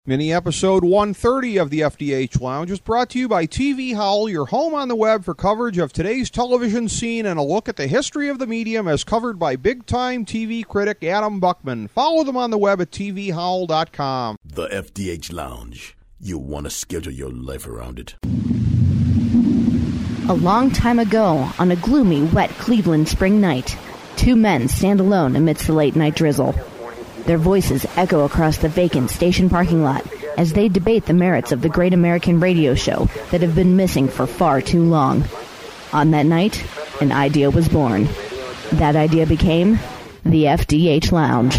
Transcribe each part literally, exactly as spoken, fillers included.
Mini episode one thirty of the F D H Lounge is brought to you by T V Howl, your home on the web for coverage of today's television scene and a look at the history of the medium as covered by big-time T V critic Adam Buckman. Follow them on the web at T V howl dot com. The F D H Lounge. You want to schedule your life around it. A long time ago, on a gloomy, wet Cleveland spring night, two men stand alone amidst the late-night drizzle. Their voices echo across the vacant station parking lot as they debate the merits of the great American radio show that have been missing for far too long. On that night, an idea was born. That idea became the F D H Lounge.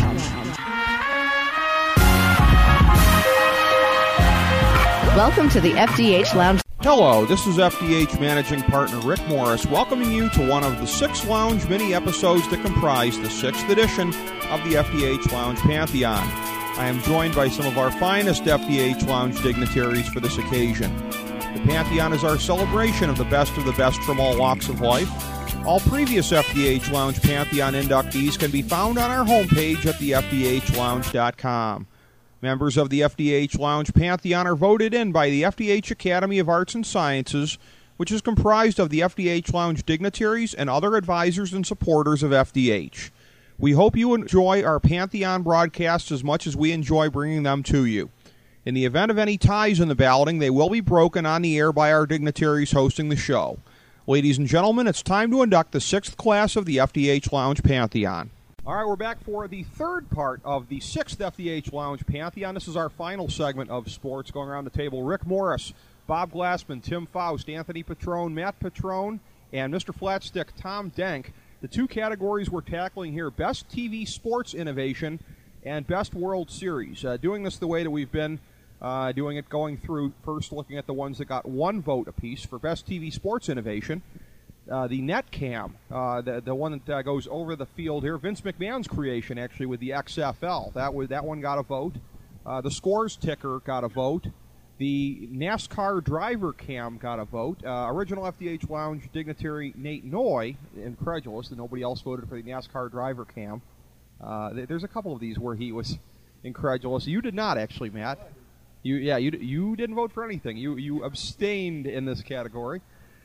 Welcome to the F D H Lounge. Hello, this is F D H Managing Partner Rick Morris welcoming you to one of the six Lounge mini episodes that comprise the sixth edition of the F D H Lounge Pantheon. I am joined by some of our finest F D H Lounge dignitaries for this occasion. The Pantheon is our celebration of the best of the best from all walks of life. All previous F D H Lounge Pantheon inductees can be found on our homepage at the f d h lounge dot com. Members of the F D H Lounge Pantheon are voted in by the F D H Academy of Arts and Sciences, which is comprised of the F D H Lounge dignitaries and other advisors and supporters of F D H. We hope you enjoy our Pantheon broadcasts as much as we enjoy bringing them to you. In the event of any ties in the balloting, they will be broken on the air by our dignitaries hosting the show. Ladies and gentlemen, it's time to induct the sixth class of the F D H Lounge Pantheon. All right, we're back for the third part of the sixth F D H Lounge Pantheon. This is our final segment of sports. Going around the table, Rick Morris, Bob Glassman, Tim Faust, Anthony Petrone, Matt Petrone, and Mister Flatstick, Tom Denk. The two categories we're tackling here, Best T V Sports Innovation and Best World Series. Uh, doing this the way that we've been uh, doing it, going through first looking at the ones that got one vote apiece for Best T V Sports Innovation. Uh, the Netcam, uh, the the one that uh, goes over the field here, Vince McMahon's creation actually with the X F L. That was that one got a vote. Uh, the Scores Ticker got a vote. The NASCAR Driver Cam got a vote. Uh, original F D H Lounge dignitary Nate Noy, incredulous that nobody else voted for the NASCAR Driver Cam. Uh, th- there's a couple of these where he was incredulous. You did not actually, Matt. You yeah you you didn't vote for anything. You you abstained in this category.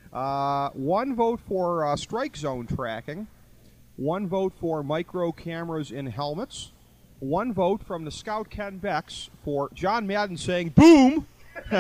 Uh, one vote for uh, strike zone tracking, one vote for micro cameras in helmets, one vote from the Scout Ken Becks for John Madden saying boom,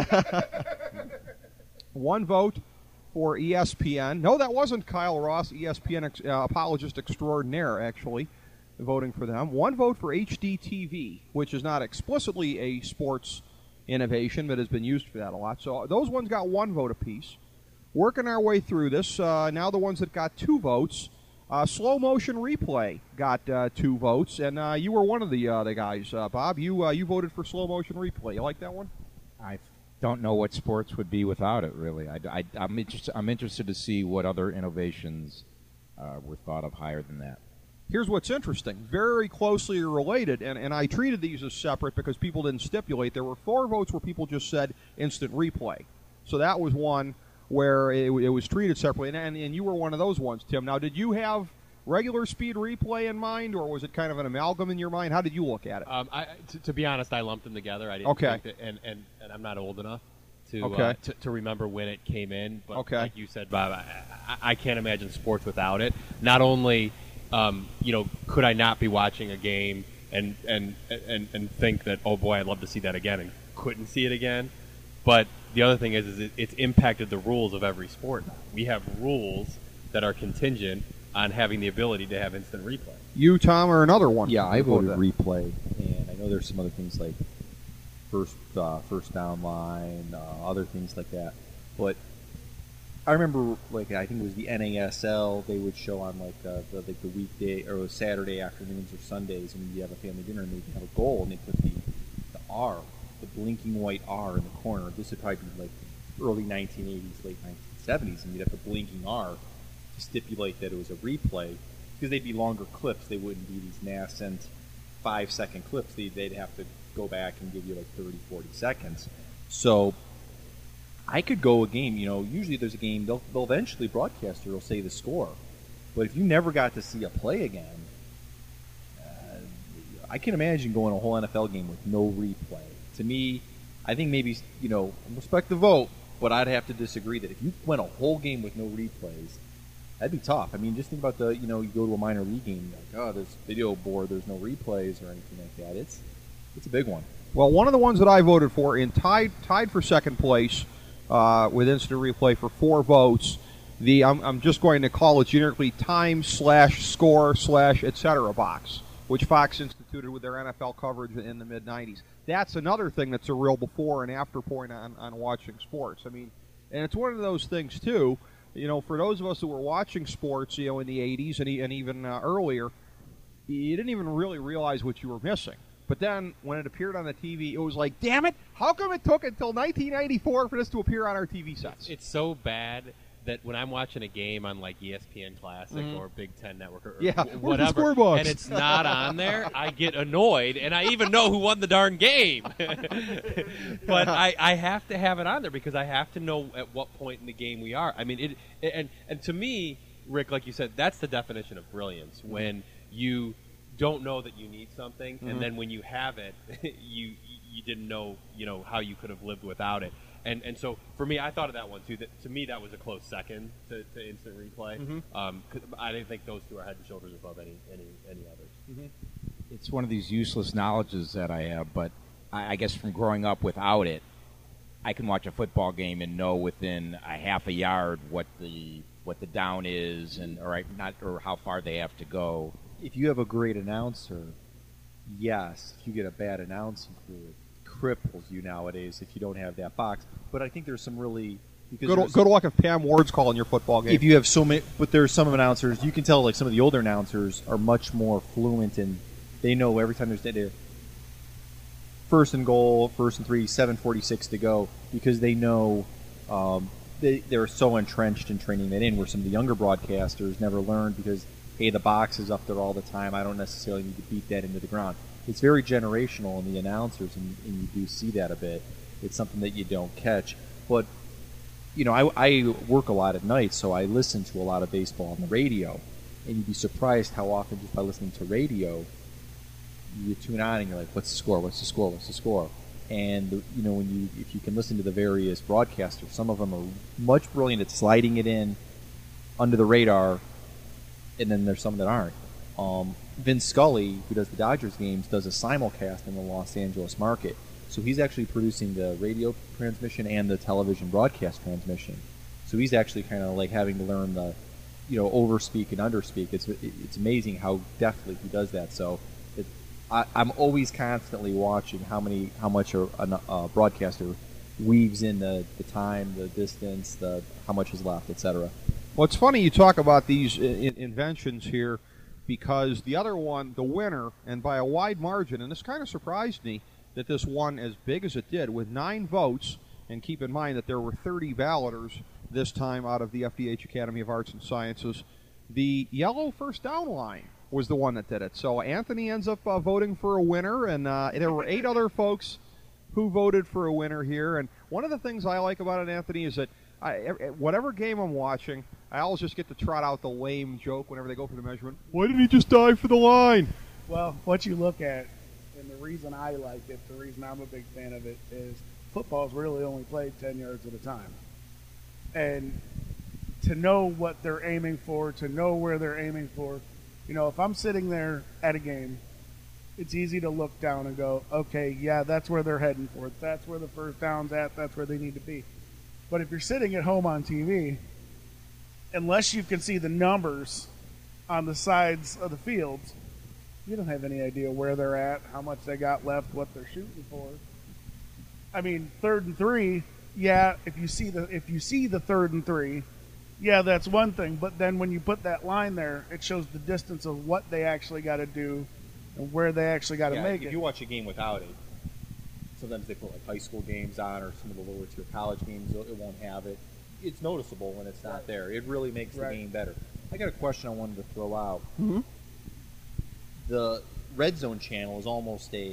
one vote for E S P N. No, that wasn't Kyle Ross, E S P N ex- uh, apologist extraordinaire, actually, voting for them. One vote for H D T V, which is not explicitly a sports innovation, but has been used for that a lot. So those ones got one vote apiece. Working our way through this, uh, now the ones that got two votes, uh, slow motion replay got uh, two votes, and uh, you were one of the uh, the guys, uh, Bob. You uh, you voted for slow motion replay. You like that one? I don't know what sports would be without it. Really, I, I, I'm interested. I'm interested to see what other innovations uh, were thought of higher than that. Here's what's interesting, very closely related, and, and I treated these as separate because people didn't stipulate. There were four votes where people just said instant replay, so that was one where it, it was treated separately, and, and and you were one of those ones, Tim. Now, did you have regular speed replay in mind, or was it kind of an amalgam in your mind? How did you look at it? Um, I, t- to be honest, I lumped them together. I didn't okay. think that, and, and, and I'm not old enough to, okay. uh, to to remember when it came in. But okay. like you said, Bob, I, I, I can't imagine sports without it. Not only, um, you know, could I not be watching a game and, and, and, and think that, oh boy, I'd love to see that again, and couldn't see it again, but the other thing is, is it, it's impacted the rules of every sport. We have rules that are contingent on having the ability to have instant replay. You, Tom, are another one. Yeah, I voted replay, and I know there's some other things like first uh, first down line, uh, other things like that. But I remember, like I think it was the N A S L. They would show on like uh, the like the weekday or Saturday afternoons or Sundays, and you have a family dinner, and they have a goal, and they put the the R. the blinking white R in the corner. This would probably be like early nineteen eighties, late nineteen seventies, and you'd have the blinking R to stipulate that it was a replay, because they'd be longer clips. They wouldn't be these nascent five-second clips. They'd, they'd have to go back and give you like thirty, forty seconds. So I could go a game, you know, usually there's a game, they'll, they'll eventually, broadcaster will say the score. But if you never got to see a play again, uh, I can imagine going a whole N F L game with no replay. To me, I think maybe, you know, respect the vote, but I'd have to disagree that if you went a whole game with no replays, that'd be tough. I mean, just think about the, you know, you go to a minor league game, like, oh, there's video board, there's no replays or anything like that. It's it's a big one. Well, one of the ones that I voted for, in tied tied for second place uh, with instant replay for four votes, the I'm, I'm just going to call it generically time slash score slash et cetera box, which Fox instituted with their N F L coverage in the mid nineties. That's another thing that's a real before and after point on, on watching sports. I mean, and it's one of those things, too, you know, for those of us who were watching sports, you know, in the eighties and, and even uh, earlier, you didn't even really realize what you were missing. But then when it appeared on the T V, it was like, damn it, how come it took until nineteen ninety-four for this to appear on our T V sets? It's so bad that when I'm watching a game on like E S P N Classic mm-hmm. or Big Ten Network or, or yeah, whatever, and it's not on there, I get annoyed, and I even know who won the darn game. But I, I have to have it on there because I have to know at what point in the game we are. I mean, it, it and and to me, Rick, like you said, that's the definition of brilliance, when you don't know that you need something, mm-hmm. and then when you have it, you you didn't know you know how you could have lived without it. And and so for me, I thought of that one too. That, to me, that was a close second to, to instant replay. Mm-hmm. Um, 'cause I didn't think those two are head and shoulders above any any any others. Mm-hmm. It's one of these useless knowledges that I have, but I, I guess from growing up without it, I can watch a football game and know within a half a yard what the what the down is, and or not or how far they have to go. If you have a great announcer, yes. If you get a bad announcing crew, it cripples you nowadays if you don't have that box. But I think there's some really because good, good luck if Pam Ward's calling your football game. If you have so many, but there's some announcers you can tell like some of the older announcers are much more fluent and they know every time there's a first and goal, first and three, seven forty-six to go because they know um, they they're so entrenched in training that in. Where some of the younger broadcasters never learned because hey, the box is up there all the time. I don't necessarily need to beat that into the ground. It's very generational in the announcers, and, and you do see that a bit. It's something that you don't catch. But, you know, I, I work a lot at night, so I listen to a lot of baseball on the radio. And you'd be surprised how often just by listening to radio, you tune on and you're like, what's the score, what's the score, what's the score? And, you know, when you if you can listen to the various broadcasters, some of them are much brilliant at sliding it in under the radar, and then there's some that aren't. Um, Vince Scully, who does the Dodgers games, does a simulcast in the Los Angeles market. So he's actually producing the radio transmission and the television broadcast transmission. So he's actually kind of like having to learn the, you know, overspeak and underspeak. It's it's amazing how deftly he does that. So it, I, I'm always constantly watching how many how much a, a, a broadcaster weaves in the, the time, the distance, the how much is left, et cetera. Well, it's funny you talk about these in- inventions here, because the other one, the winner, and by a wide margin, and this kind of surprised me that this won as big as it did, with nine votes, and keep in mind that there were thirty balloters this time out of the F D H Academy of Arts and Sciences. The yellow first down line was the one that did it. So Anthony ends up uh, voting for a winner, and uh, there were eight other folks who voted for a winner here. And one of the things I like about it, Anthony, is that I, whatever game I'm watching, I always just get to trot out the lame joke whenever they go for the measurement. Why didn't he just dive for the line? Well, what you look at, and the reason I like it, the reason I'm a big fan of it, is football's really only played ten yards at a time. And to know what they're aiming for, to know where they're aiming for, you know, if I'm sitting there at a game, it's easy to look down and go, okay, yeah, that's where they're heading for. That's where the first down's at. That's where they need to be. But if you're sitting at home on T V, unless you can see the numbers on the sides of the fields, you don't have any idea where they're at, how much they got left, what they're shooting for. I mean, third and three, yeah, if you see the if you see the third and three, yeah, that's one thing. But then when you put that line there, it shows the distance of what they actually got to do and where they actually got to yeah, make if it. If you watch a game without it, sometimes they put like high school games on or some of the lower tier college games, it won't have it. It's noticeable when it's not there. It really makes the right. game better. I got a question I wanted to throw out. Mm-hmm. The Red Zone channel is almost a,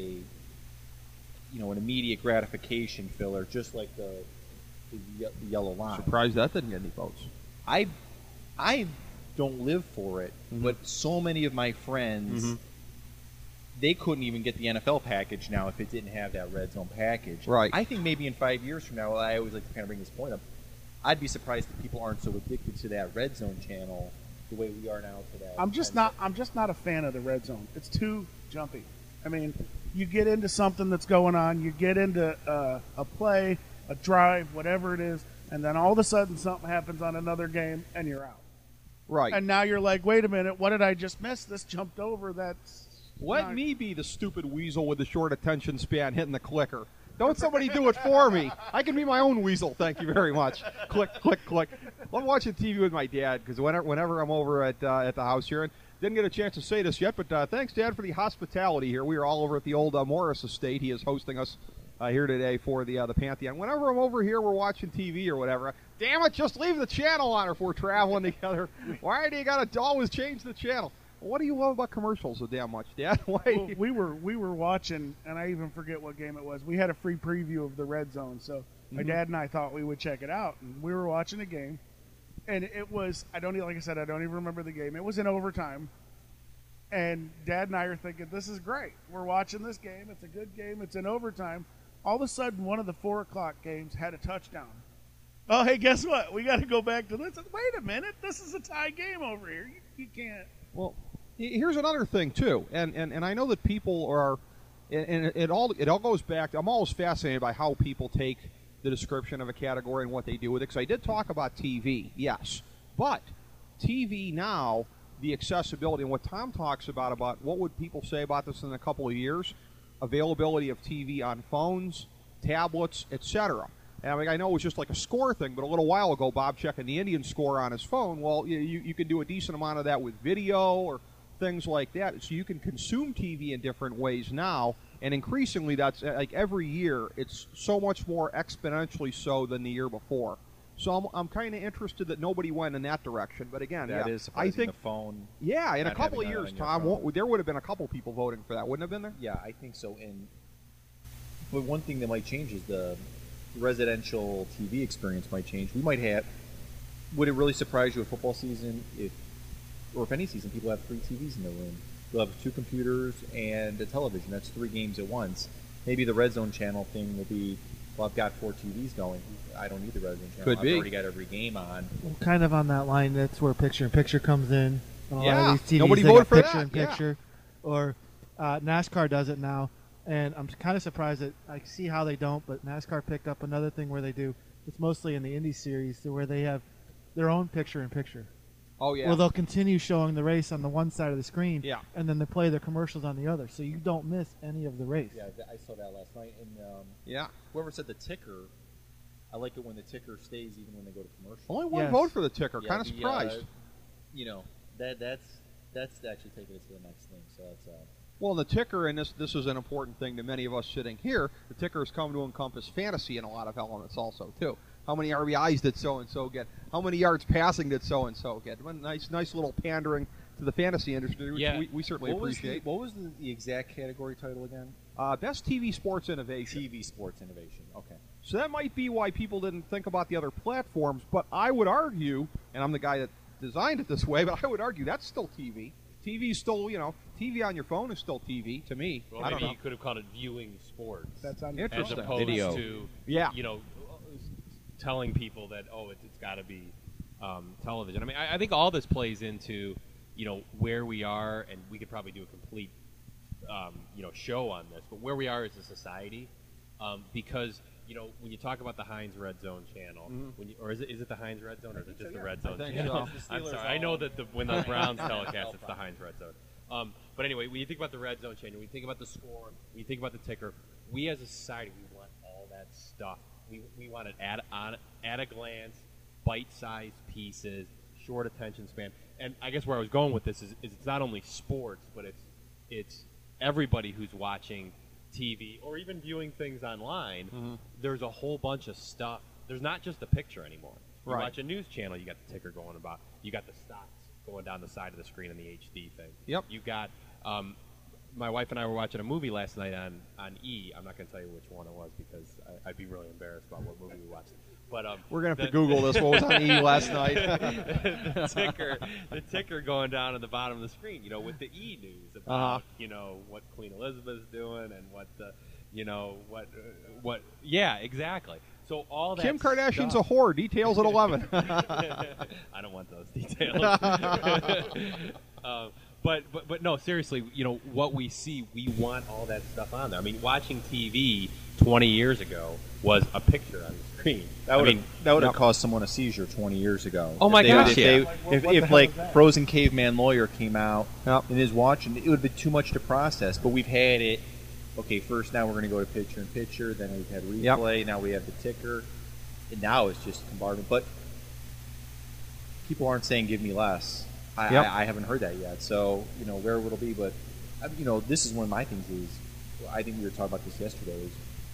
you know, an immediate gratification filler, just like the the, the yellow line. Surprised that didn't get any votes. I I don't live for it, mm-hmm. but so many of my friends mm-hmm. they couldn't even get the N F L package now if it didn't have that red zone package. Right. I think maybe in five years from now, I always like to kind of bring this point up. I'd be surprised if people aren't so addicted to that red zone channel the way we are now to that. I'm just not. I'm just not a fan of the red zone. It's too jumpy. I mean, you get into something that's going on, you get into uh, a play, a drive, whatever it is, and then all of a sudden something happens on another game, and you're out. Right. And now you're like, wait a minute, what did I just miss? This jumped over. That's Let not- me be the stupid weasel with the short attention span hitting the clicker. Don't somebody do it for me. I can be my own weasel. Thank you very much. Click, click, click. I'm watching T V with my dad because whenever, whenever I'm over at uh, at the house here, and didn't get a chance to say this yet, but uh, thanks, Dad, for the hospitality here. We are all over at the old uh, Morris estate. He is hosting us uh, here today for the uh, the Pantheon. Whenever I'm over here, we're watching T V or whatever. Damn it, just leave the channel on if we're traveling together. Why do you got to always change the channel? What do you love about commercials so damn much, Dad? Why? Well, we were we were watching, and I even forget what game it was. We had a free preview of the red zone, so my Mhm. dad and I thought we would check it out. And we were watching a game, and it was I don't even like I said I don't even remember the game. It was in overtime, and Dad and I are thinking this is great. We're watching this game. It's a good game. It's in overtime. All of a sudden, one of the four o'clock games had a touchdown. Oh, hey, guess what? We got to go back to this. Wait a minute, this is a tie game over here. You, you can't. Well, here's another thing too, and, and, and I know that people are, and it all it all goes back. I'm always fascinated by how people take the description of a category and what they do with it. Because I did talk about T V, yes, but T V now, the accessibility and what Tom talks about about what would people say about this in a couple of years, availability of T V on phones, tablets, et cetera. And I mean, I know it was just like a score thing, but a little while ago, Bob checking the Indian score on his phone. Well, you, you, you can do a decent amount of that with video or things like that. So you can consume T V in different ways now, and increasingly, that's like every year, it's so much more exponentially so than the year before. So I'm, I'm kind of interested that nobody went in that direction. But again, That yeah, is surprising, I think the phone. yeah, in a not couple of having that years, on your Tom, phone. won't, there would have been a couple people voting for that, wouldn't have been there? Yeah, I think so. And but one thing that might change is the residential T V experience might change. We might have. Would it really surprise you a football season if, or if any season, people have three T Vs in their room? They'll have two computers and a television. That's three games at once. Maybe the red zone channel thing will be, well, I've got four T Vs going. I don't need the red zone channel. Could I've be. already got every game on. Well, kind of on that line, that's where picture-in-picture comes in. On a lot Yeah, of these T Vs, nobody they voted got for that, picture-in-picture, or uh, NASCAR does it now. And I'm kind of surprised that I see how they don't, but NASCAR picked up another thing where they do. It's mostly in the Indy Series, to where they have their own picture-in-picture. Oh yeah. Well, they'll continue showing the race on the one side of the screen, Yeah. and then they play their commercials on the other, so you don't miss any of the race. Yeah, th- I saw that last night. And um, yeah. whoever said the ticker, I like it when the ticker stays even when they go to commercial. Only one Yes. vote for the ticker. Yeah, kind of the, surprised. uh, you know, that that's that's actually taking it to the next thing. So that's uh, Well, the ticker, and this this is an important thing to many of us sitting here, the ticker has come to encompass fantasy in a lot of elements also, too. How many R B Is did so-and-so get? How many yards passing did so-and-so get? One nice nice little pandering to the fantasy industry, which Yeah. we, we certainly what was the, appreciate. what was the, the exact category title again? Uh, best T V sports innovation. T V sports innovation. Okay. So that might be why people didn't think about the other platforms, but I would argue, and I'm the guy that designed it this way, but I would argue that's still T V. T V is still, you know, T V on your phone is still T V to me. Well, I don't maybe know. you could have called it viewing sports. That's on as Interesting. opposed Video. to Yeah. you know telling people that oh it, it's got to be um, television. I mean I, I think all this plays into you know where we are, and we could probably do a complete um, you know show on this, but where we are as a society, um, because you know when you talk about the Heinz Red Zone channel, Mhm. when you, or is it is it the Heinz Red Zone or is it just so, the yeah. Red I Zone think channel? so. I'm The Steelers sorry, I know all- that the, when the Browns telecast, it's the Heinz Red Zone. Um, but anyway, when you think about the Red Zone channel, when you think about the score, when you think about the ticker, we as a society, we want all that stuff. We, we want it at, on, at a glance, bite-sized pieces, short attention span. And I guess where I was going with this is, is it's not only sports, but it's it's everybody who's watching T V or even viewing things online. Mhm. There's a whole bunch of stuff. There's not just the picture anymore. You Right. watch a news channel, you got the ticker going about. You got the stocks going down the side of the screen in the H D thing. Yep. You got um, my wife and I were watching a movie last night on, on E. I'm not going to tell you which one it was because I, I'd be really embarrassed about what movie we watched. But um, We're going to have the, to Google this. What was on E last night? the ticker, the ticker going down at the bottom of the screen. You know, with the E news about Uh-huh. you know what Queen Elizabeth's doing and what the you know what uh, what yeah exactly. So all that Kim Kardashian's stuff, a whore. Details at eleven. I don't want those details. um, but, but but no, seriously, you know what we see, we want all that stuff on there. I mean, watching T V twenty years ago was a picture on the screen. That would I have mean, that would have yep. caused someone a seizure twenty years ago. Oh my If they- gosh, if yeah. they- Like, what- if what the if hell like is that? Frozen Caveman Lawyer came out Yep. and is watching, it would be too much to process. But we've had it. Okay, first now we're going to go to picture in picture. Then we've had replay. Now we have the ticker. And now it's just compartment. But people aren't saying give me less. I, Yep. I, I haven't heard that yet. So you know where it'll be. But I- you know this is one of my things. Is I think we were talking about this yesterday. Is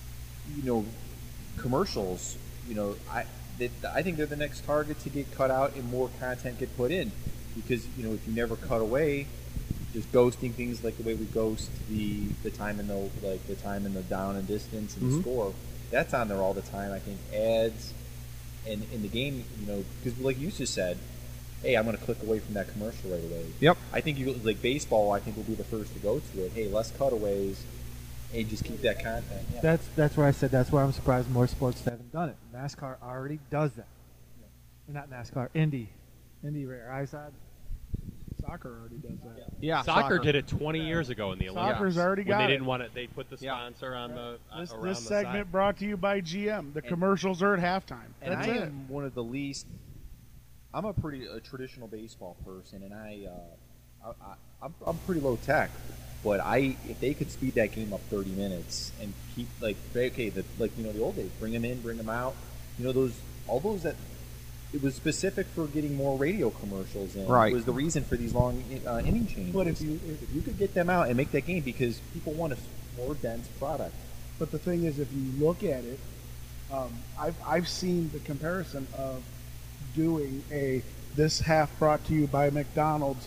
you know commercials. You know I they, I think they're the next target to get cut out and more content get put in because you know if you never cut away. Just ghosting things like the way we ghost the the time in the like the time in the down and distance and Mhm. the score. That's on there all the time. I think ads and in the game, you know, because like you just said, hey, I'm going to click away from that commercial right away. Yep. I think you like baseball. I think will be the first to go to it. Hey, less cutaways and just keep that content. Yeah. That's that's where I said that's where I'm surprised more sports haven't done it. NASCAR already does that. Not NASCAR, Indy, Indy Rare ISOD. Soccer already does that. Yeah, soccer, did it twenty years ago in the Olympics. Soccer's already when got they it. didn't want it. They put the Yeah. sponsor on the uh, This, around this the segment side. brought to you by G M. The commercials are at halftime. And That's I it. am one of the least. I'm a pretty a traditional baseball person, and I, uh, I, I I'm, I'm pretty low tech. But I, if they could speed that game up thirty minutes and keep like okay, the like you know the old days, bring them in, bring them out. You know those all those that. It was specific for getting more radio commercials in. Right. It was the reason for these long uh, inning changes. But if you if, if you could get them out and make that game because people want a more dense product. But the thing is, if you look at it, um, I've I've seen the comparison of doing a this half brought to you by McDonald's.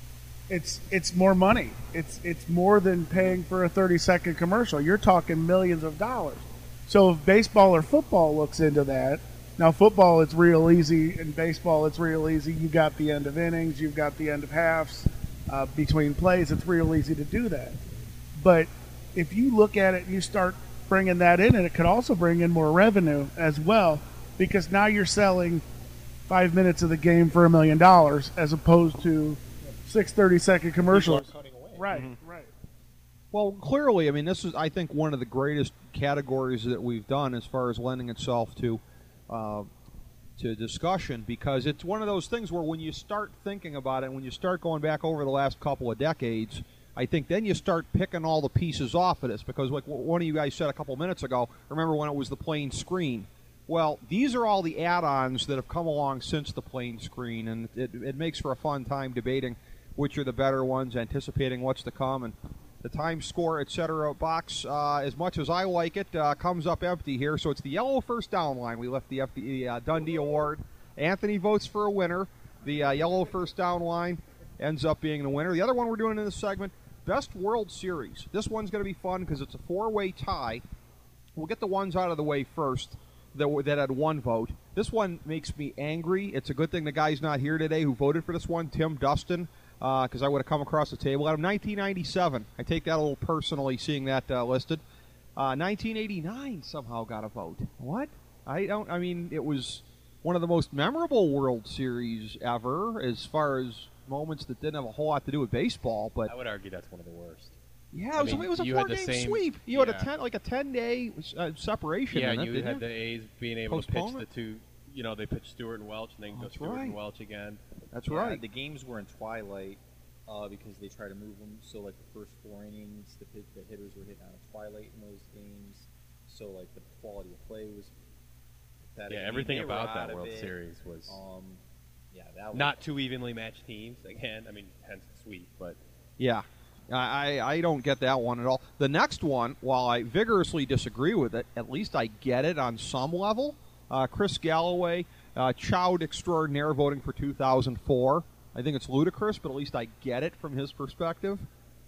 It's it's more money. It's it's more than paying for a thirty second commercial. You're talking millions of dollars. So if baseball or football looks into that, now football it's real easy. In baseball it's real easy. You got the end of innings. You've got the end of halves uh, between plays. It's real easy to do that. But if you look at it and you start bringing that in, and it could also bring in more revenue as well, because now you're selling five minutes of the game for a million dollars as opposed to six thirty-second commercials. Right, Mm-hmm. right. Well, clearly, I mean, this is, I think, one of the greatest categories that we've done as far as lending itself to uh, to discussion, because it's one of those things where when you start thinking about it, when you start going back over the last couple of decades, I think then you start picking all the pieces off of this, because like one of you guys said a couple minutes ago, remember when it was the plain screen? Well, these are all the add-ons that have come along since the plain screen, and it, it makes for a fun time debating which are the better ones, anticipating what's to come, and the time score, et cetera box, uh, as much as I like it, uh, comes up empty here. So it's the yellow first down line. We left the F D, uh, Dundee Award. Anthony votes for a winner. The uh, yellow first down line ends up being the winner. The other one we're doing in this segment, Best World Series. This one's going to be fun because it's a four-way tie. We'll get the ones out of the way first that, were, that had one vote. This one makes me angry. It's a good thing the guy's not here today who voted for this one, Tim Dustin, because uh, I would have come across the table. Out of nineteen ninety-seven, I take that a little personally, seeing that uh, listed. Uh, nineteen eighty-nine somehow got a vote. What? I don't. I mean, it was one of the most memorable World Series ever, as far as moments that didn't have a whole lot to do with baseball. But I would argue that's one of the worst. yeah, I it was, mean, it was a you had the four-game same- sweep. You had a yeah. ten, like a ten-day uh, separation. Yeah, in it, you didn't had the A's being able to pitch Postponement? the two. You know, they pitched Stewart and Welch, and then go That's Stewart right. and Welch again. That's Yeah, right. The games were in twilight uh, because they try to move them. So, like the first four innings, the, pit, the hitters were hitting on a twilight in those games. So, like the quality of play was. pathetic. Yeah, I mean, everything they were about out that of World it. Series was Um, yeah, that was not two evenly matched teams. Again, I mean, hence the sweep, but Yeah, I, I don't get that one at all. The next one, while I vigorously disagree with it, at least I get it on some level. Uh, Chris Galloway, uh, Child Extraordinaire, voting for two thousand four. I think it's ludicrous, but at least I get it from his perspective.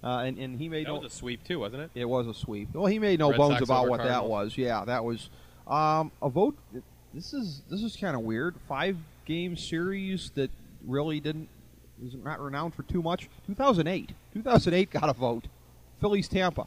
Uh, and, and he made That no, was a sweep too, wasn't it? It was a sweep. Well, he made no Red bones Sox about over what that Cardinals. was. Yeah, that was um, a vote. This is this is kind of weird. Five game series that really didn't was not renowned for too much. two thousand eight. two thousand eight got a vote. Phillies Tampa.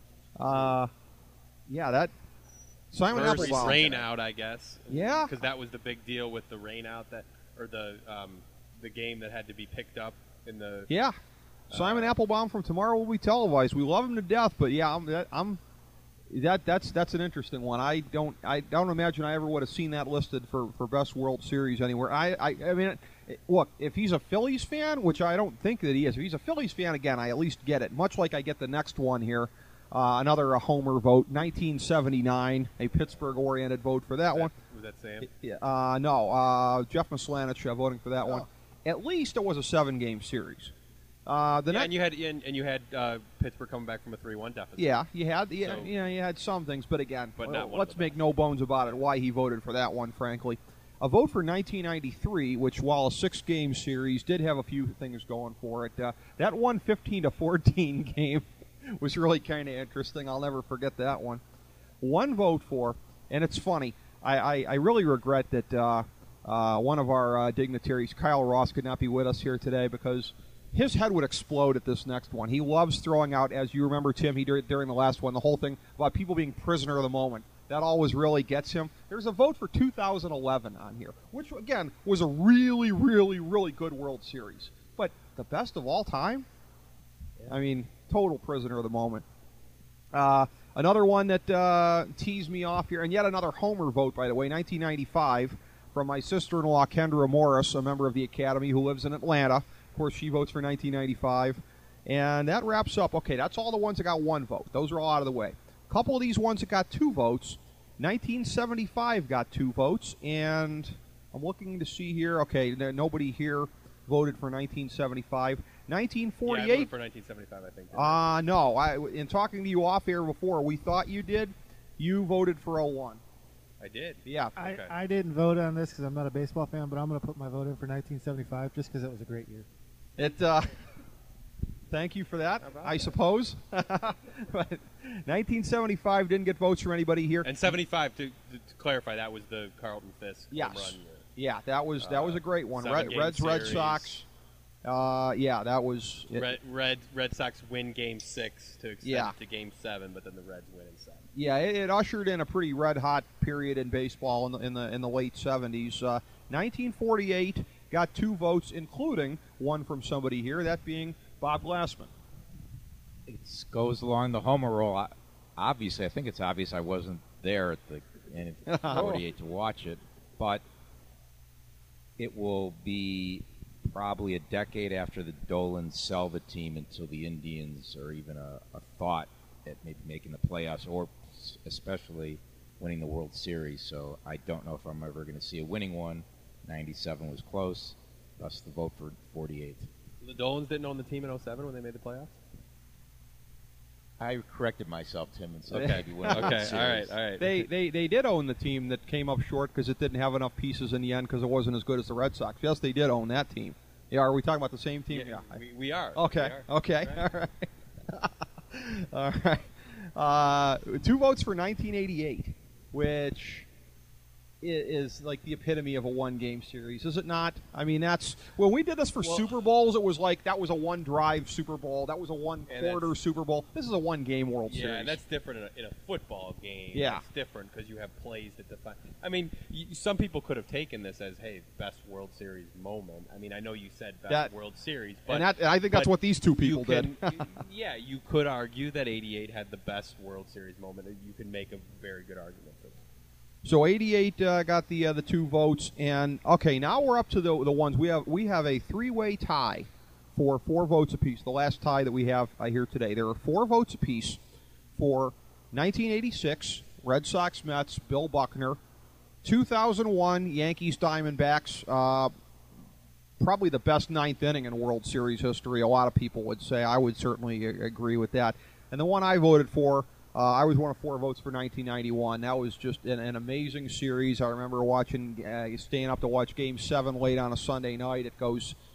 Uh, yeah, that Simon First Applebaum. rain out, I guess. Yeah. because that was the big deal with the rain out that, or the um, the game that had to be picked up in the. Yeah, Simon Uh, Applebaum from Tomorrow Will Be Televised. We love him to death, but yeah, I'm, that, I'm that that's that's an interesting one. I don't I don't imagine I ever would have seen that listed for, for best World Series anywhere. I I, I mean, it, look, if he's a Phillies fan, which I don't think that he is, if he's a Phillies fan, again, I at least get it. Much like I get the next one here, uh, another a homer vote, nineteen seventy-nine, a Pittsburgh-oriented vote for that, Was that, one. was that Sam? Yeah, uh, no, uh, Jeff Maslanich uh, voting for that Oh. one. At least it was a seven-game series. Uh, the Yeah, next, and you had and, and you had uh, Pittsburgh coming back from a three one deficit. yeah, you had yeah, So- you know, you had some things, but again, But well, not one of let's the make best. no bones about it. Why he voted for that one, frankly. A vote for nineteen ninety-three, which while a six-game series did have a few things going for it. Uh, that one fifteen to fourteen game was really kind of interesting. I'll never forget that one. One vote for, and it's funny. I, I, I really regret that uh, uh, one of our uh, dignitaries, Kyle Ross, could not be with us here today because his head would explode at this next one. He loves throwing out, as you remember, Tim, he did during the last one, the whole thing about people being prisoner of the moment. That always really gets him. There's a vote for two thousand eleven on here, which, again, was a really, really, really good World Series. But the best of all time? I mean, total prisoner of the moment. Uh, another one that uh, teased me off here, and yet another homer vote, by the way, nineteen ninety-five, from my sister-in-law, Kendra Morris, a member of the Academy who lives in Atlanta. Of course, she votes for nineteen ninety-five. And that wraps up. Okay, that's all the ones that got one vote. Those are all out of the way. A couple of these ones that got two votes. nineteen seventy-five got two votes. And I'm looking to see here. Okay, n- nobody here voted for nineteen seventy-five. nineteen Yeah, I voted forty-eight. for nineteen seventy-five, I think. Uh, no. I, in talking to you off air before, we thought you did. You voted for oh one. I did. Yeah. I, Okay. I didn't vote on this because I'm not a baseball fan, but I'm going to put my vote in for nineteen seventy-five just because it was a great year. It. Uh, thank you for that, How about I that? suppose. But nineteen seventy-five didn't get votes from anybody here. And seventy-five, to, to, to clarify, that was the Carlton Fisk Yes. home run year. Yeah, that was that was a great one. Red, seven-game Reds, Red series. Sox. Uh, yeah, that was. It, Red, Red Red Sox win Game Six to extend Yeah. it to Game Seven, but then the Reds win in seven. Yeah, it, it ushered in a pretty red hot period in baseball in the in the, in the late seventies. Uh, nineteen forty-eight got two votes, including one from somebody here, that being Bob Glassman. It goes along the homer roll. I- Obviously, I think it's obvious I wasn't there at the end of forty-eight to watch it, but it will be probably a decade after the Dolans sell the team until the Indians are even a, a thought at maybe making the playoffs or s- especially winning the World Series. So I don't know if I'm ever going to see a winning one. ninety-seven was close, thus the vote for forty-eight. The Dolans didn't own the team in oh seven when they made the playoffs? I corrected myself, Tim, and said Okay. maybe win the World Okay, all Series. right, all right. They, they they did own the team that came up short because it didn't have enough pieces in the end because it wasn't as good as the Red Sox. Yes, they did own that team. Yeah, are we talking about the same team? Yeah, we, we are. Okay. We are. Okay. Right. All right. All right. Uh, two votes for nineteen eighty-eight, which i- is like the epitome of a one-game series, is it not? I mean, that's when we did this for Well- Super Bowls. It was like that was a one-drive Super Bowl. That was a one-quarter that's- Super Bowl. This is a one-game World Yeah, Series. and that's different in a, in a football game. Yeah. It's different because you have plays that define. I mean, y some people could have taken this as, hey, best World Series moment. I mean, I know you said best That- World Series, but and that, and I think that's but what these two people you can, did. y- yeah, you could argue that eighty-eight had the best World Series moment. You can make a very good argument for that. So eighty-eight uh, got the uh, the two votes, and okay, now we're up to the the ones we have. We have a three-way tie for four votes apiece. The last tie that we have uh, here today. There are four votes apiece for nineteen eighty-six Red Sox Mets, Bill Buckner, two thousand one Yankees Diamondbacks. Uh, probably the best ninth inning in World Series history. A lot of people would say. I would certainly a- agree with that. And the one I voted for. Uh, I was one of four votes for nineteen ninety-one. That was just an, an amazing series. I remember watching, uh, staying up to watch Game Seven late on a Sunday night. It goes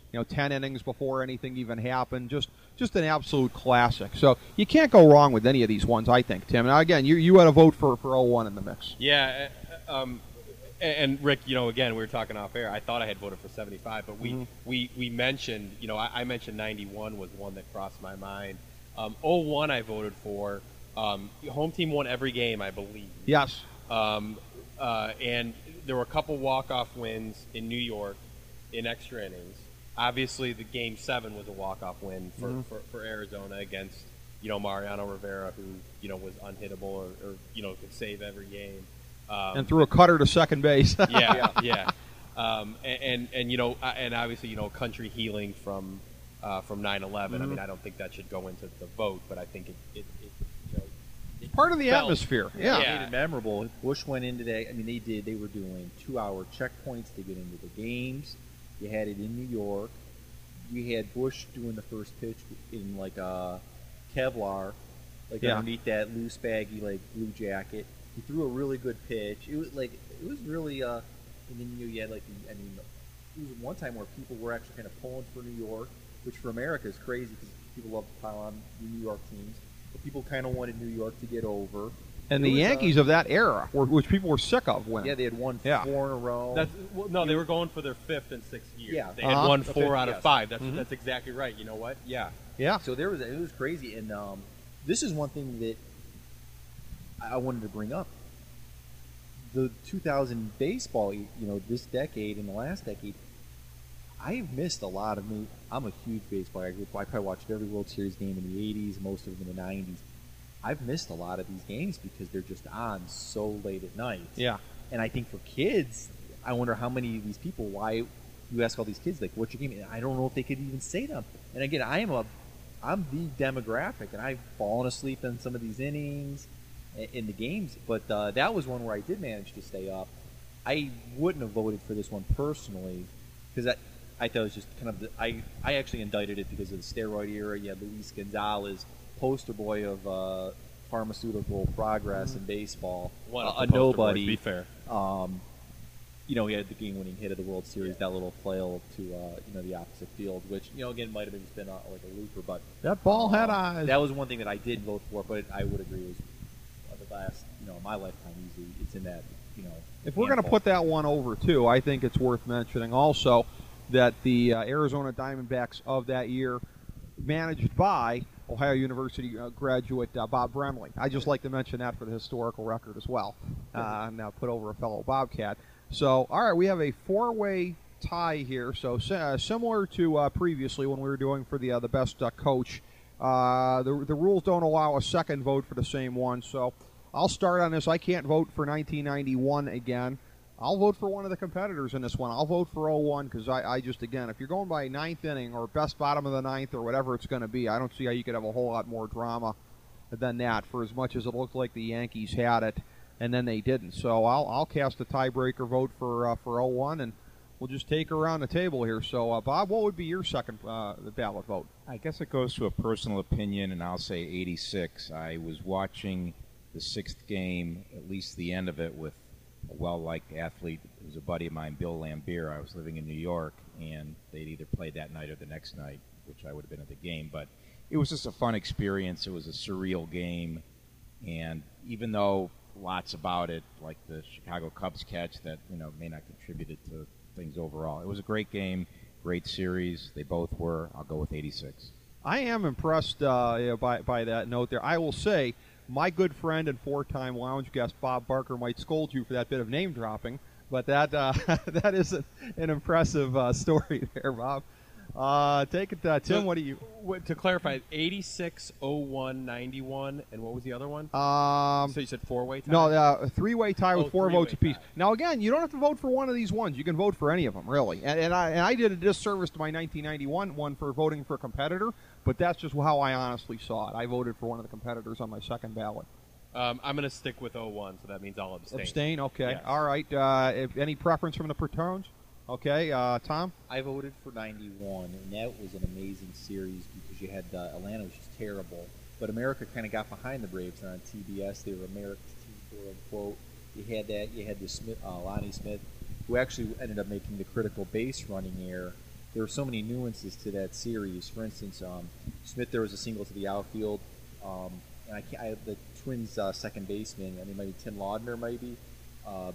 you know, ten innings before anything even happened. Just just an absolute classic. So you can't go wrong with any of these ones, I think, Tim. Now, again, you you had a vote for, for oh one in the mix. Yeah, uh, um, and, and Rick, you know, again, we were talking off air. I thought I had voted for seventy-five, but we, mm-hmm. we, we mentioned, you know, I, I mentioned ninety-one was one that crossed my mind. Um, oh one I voted for. Um, home team won every game, I believe. Yes. Um, uh, and there were a couple walk-off wins in New York in extra innings. Obviously, the game seven was a walk-off win for, mm-hmm. for, for Arizona against, you know, Mariano Rivera, who, you know, was unhittable or, or you know, could save every game. Um, and threw a cutter to second base. yeah, yeah. Um, and, and, and, you know, and obviously, you know, country healing from uh, from nine eleven. Mm-hmm. I mean, I don't think that should go into the vote, but I think it, it, it you know, it's part of the felt, atmosphere. Yeah. It made it memorable. Bush went into that. I mean, they did. They were doing two-hour checkpoints to get into the games. You had it in New York. You had Bush doing the first pitch in like a Kevlar, like yeah. underneath that loose baggy like blue jacket. He threw a really good pitch. It was like it was really. Uh, and then you know you had like the, I mean, it was one time where people were actually kind of pulling for New York, which for America is crazy because people love to pile on the New York teams. But people kind of wanted New York to get over. And the Yankees uh, of that era, were, which people were sick of winning. Yeah, they had won yeah. four in a row. That's, well, no, they were going for their fifth and sixth year. Yeah. They had uh-huh. won four okay, out yes. of five. That's mm-hmm. that's exactly right. You know what? Yeah. Yeah. So there was it was crazy, and um, this is one thing that I wanted to bring up. The two thousand baseball, you know, this decade and the last decade, I've missed a lot of me. I'm a huge baseball guy. I probably watched every World Series game in the eighties, most of them in the nineties. I've missed a lot of these games because they're just on so late at night. Yeah. And I think for kids, I wonder how many of these people, why you ask all these kids, like, what's your game? And I don't know if they could even say them. And again, I am a, I'm the demographic, and I've fallen asleep in some of these innings in the games. But uh, that was one where I did manage to stay up. I wouldn't have voted for this one personally because I, I thought it was just kind of, the, I, I actually indicted it because of the steroid era. You had Luis Gonzalez, poster boy of uh, pharmaceutical progress in baseball, One uh, of a the poster nobody. boys, be fair. Um, you know, he had the game-winning hit of the World Series, that little flail to uh, you know the opposite field, which you know again might have been just been uh, like a looper, but that ball had uh, eyes. That was one thing that I did vote for, but I would agree was uh, the last, you know, my lifetime easily. It's in that, you know. If we're going to handful. put that one over too, I think it's worth mentioning also that the uh, Arizona Diamondbacks of that year, managed by Ohio University uh, graduate uh, Bob Brenly. I just like to mention that for the historical record as well. Uh, now put over a fellow Bobcat. So, all right, we have a four-way tie here. So uh, similar to uh, previously when we were doing for the uh, the best uh, coach. Uh, the the rules don't allow a second vote for the same one. So I'll start on this. I can't vote for nineteen ninety-one again. I'll vote for one of the competitors in this one. I'll vote for oh one because I, I just, again, if you're going by ninth inning or best bottom of the ninth or whatever it's going to be, I don't see how you could have a whole lot more drama than that for as much as it looked like the Yankees had it, and then they didn't. So I'll I'll cast a tiebreaker vote for uh, for oh one, and we'll just take her around the table here. So, uh, Bob, what would be your second uh, ballot vote? I guess it goes to a personal opinion, and I'll say eighty-six. I was watching the sixth game, at least the end of it, with a well-liked athlete who's a buddy of mine, Bill Lambier. I was living in New York, and they'd either played that night or the next night, which I would have been at the game. But it was just a fun experience. It was a surreal game, and even though lots about it, like the Chicago Cubs catch that you know may not contributed to things overall, it was a great game, great series. They both were. I'll go with eighty-six. I am impressed uh, you know, by by that note there. I will say, my good friend and four-time lounge guest Bob Barker might scold you for that bit of name dropping, but that uh, that is an, an impressive uh, story there, Bob. Uh, take it, uh, Tim. So, what do you? What, to clarify, eighty-six, oh one, ninety-one, and what was the other one? Um, so you said four-way tie? No, uh, a three-way tie with Oh, four votes three-way apiece. tie. Now, again, you don't have to vote for one of these ones. You can vote for any of them, really. And, and I and I did a disservice to my nineteen ninety-one one for voting for a competitor, but that's just how I honestly saw it. I voted for one of the competitors on my second ballot. Um, I'm going to stick with oh one, so that means I'll abstain. Abstain. Okay. Yes. All right. Uh, if, any preference from the Patrons? Okay, uh, Tom? I voted for ninety-one, and that was an amazing series because you had uh, Atlanta was just terrible, but America kind of got behind the Braves on T B S. They were America's team, quote unquote. You had that. You had the Smith, uh, Lonnie Smith, who actually ended up making the critical base running error there were so many nuances to that series. For instance, um, Smith, there was a single to the outfield, um, and I, can't, I the Twins' uh, second baseman, I mean, maybe Tim Laudner, maybe. Uh,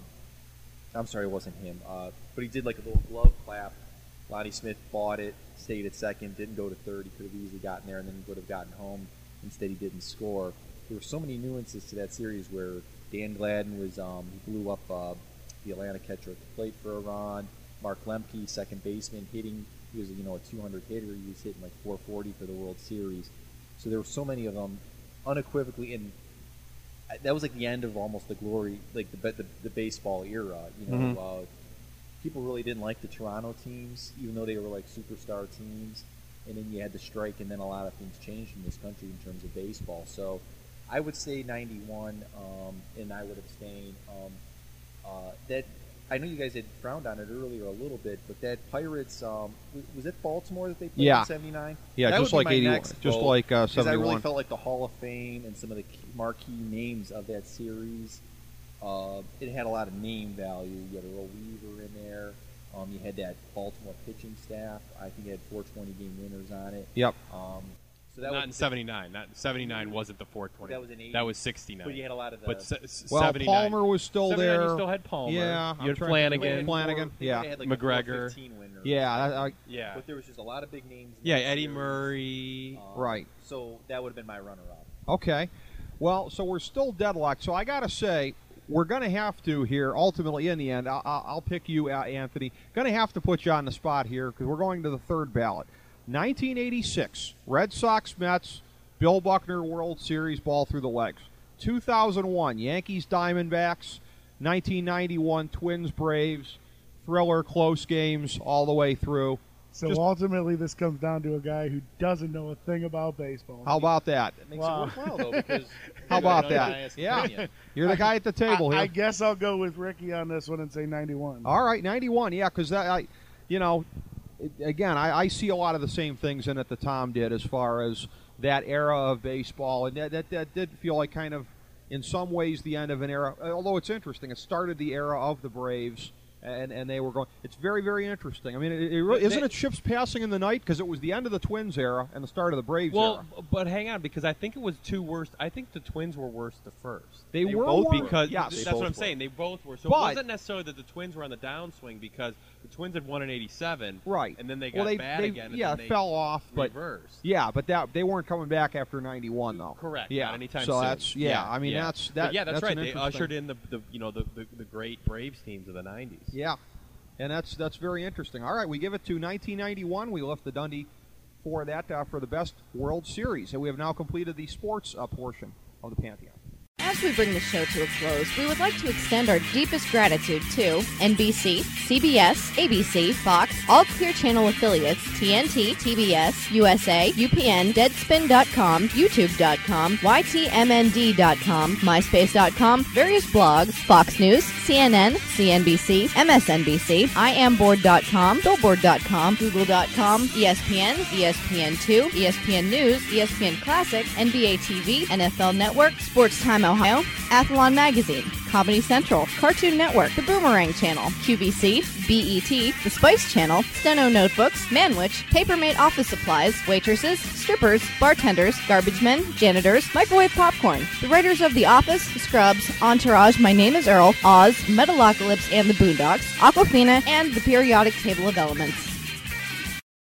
I'm sorry, it wasn't him, uh, but he did like a little glove clap. Lonnie Smith bought it, stayed at second, didn't go to third. He could have easily gotten there, and then he would have gotten home. Instead, he didn't score. There were so many nuances to that series where Dan Gladden was um, he blew up uh, the Atlanta catcher at the plate for a run. Mark Lemke, second baseman, hitting. He was you know a two hundred hitter. He was hitting like four forty for the World Series. So there were so many of them, unequivocally, and that was like the end of almost the glory, like the the, the baseball era. You know, Mm-hmm. uh, people really didn't like the Toronto teams, even though they were like superstar teams. And then you had the strike, and then a lot of things changed in this country in terms of baseball. So I would say ninety-one, um, and I would abstain. Um, uh, that I know you guys had frowned on it earlier a little bit, but that Pirates um, was, was it Baltimore that they played Yeah. in seventy-nine? Yeah, That just would be like my eighty-one, next just vote, like uh, because I really seventy-one. felt like the Hall of Fame and some of the key, marquee names of that series. Uh, it had a lot of name value. You had Earl Weaver in there. Um, you had that Baltimore pitching staff. I think it had four twenty game winners on it. Yep. Um, so that Not was in seventy-nine. Not seventy-nine wasn't the four twenty. That was in eighty. That was sixty-nine. But you had a lot of the. But se- s- Well, seventy-nine. Palmer was still seventy-nine, there. You still had Palmer. Yeah, You I'm had trying to Flanagan. think. Flanagan, They yeah. had like McGregor. A four fifteen winner. Yeah, I, I, Yeah. But there was just a lot of big names. in Yeah, that Eddie series. Murray. Um, Right. So that would have been my runner-up. okay. Well, so we're still deadlocked. So I got to say, we're going to have to here, ultimately, in the end, I'll, I'll pick you, uh, Anthony. Going to have to put you on the spot here because we're going to the third ballot. nineteen eighty-six, Red Sox, Mets, Bill Buckner World Series ball through the legs. two thousand one, Yankees, Diamondbacks. nineteen ninety-one, Twins, Braves. Thriller, close games all the way through. So Just- ultimately, this comes down to a guy who doesn't know a thing about baseball. How about that? That makes Wow. it worthwhile, though, because How you're about the that? highest Yeah. opinion. You're the guy at the table I, here. I guess I'll go with Ricky on this one and say ninety-one. All right, ninety-one, yeah, because that, I, you know, it, again, I, I see a lot of the same things in it that Tom did as far as that era of baseball, and that, that, that did feel like kind of, in some ways, the end of an era. Although it's interesting, it started the era of the Braves, and, and they were going. It's very, very interesting. I mean, it, it, really- isn't it ships passing in the night? Because it was the end of the Twins era and the start of the Braves Well, era. but hang on, because I think it was two worst. I think the Twins were worse the first. They, They were both worse. because yes. that's They what both I'm were. saying. They both were. So But- it wasn't necessarily that the Twins were on the downswing because the Twins had won in eighty-seven, Right. And then they got well, they, bad they, again. And yeah, then it they fell off, but reversed. yeah, but that they weren't coming back after ninety-one though. Correct. Yeah. Not anytime so soon. that's yeah. I mean yeah. that's But that. yeah, that's, right. an They interesting- ushered in the, the you know the, the the great Braves teams of the nineties. Yeah, and that's that's very interesting. All right, we give it to nineteen ninety-one. We left the Dundee for that uh, for the best World Series, and we have now completed the sports uh, portion of the Pantheon. As we bring the show to a close, we would like to extend our deepest gratitude to N B C, C B S, A B C, Fox, all Clear Channel affiliates, T N T, T B S, U S A, U P N, Deadspin dot com, YouTube dot com, Y T M N D dot com, MySpace dot com, various blogs, Fox News, C N N, C N B C, M S N B C, I am board dot com, Billboard dot com, Google dot com, E S P N, E S P N two, E S P N News, E S P N Classic, N B A T V, N F L Network, Sports Time Ohio, Athlon Magazine, Comedy Central, Cartoon Network, The Boomerang Channel, Q V C, B E T, The Spice Channel, Steno Notebooks, Manwich, Papermate Office Supplies, waitresses, strippers, bartenders, garbage men, janitors, microwave popcorn, the writers of The Office, Scrubs, Entourage, My Name is Earl, Oz, Metalocalypse and the Boondocks, Aquafina, and the Periodic Table of Elements.